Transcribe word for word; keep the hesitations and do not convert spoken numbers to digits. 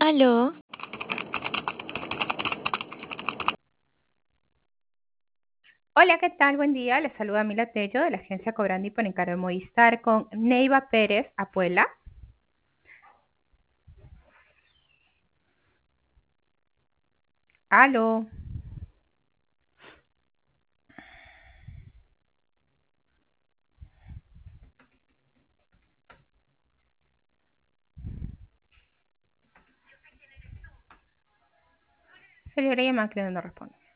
Aló, Hola, ¿qué tal? Buen día. Les saluda Mila Tello de la agencia Cobrando y por encargo de Movistar con Neiva Pérez Apuela. Aló. Se le llamada que no responde.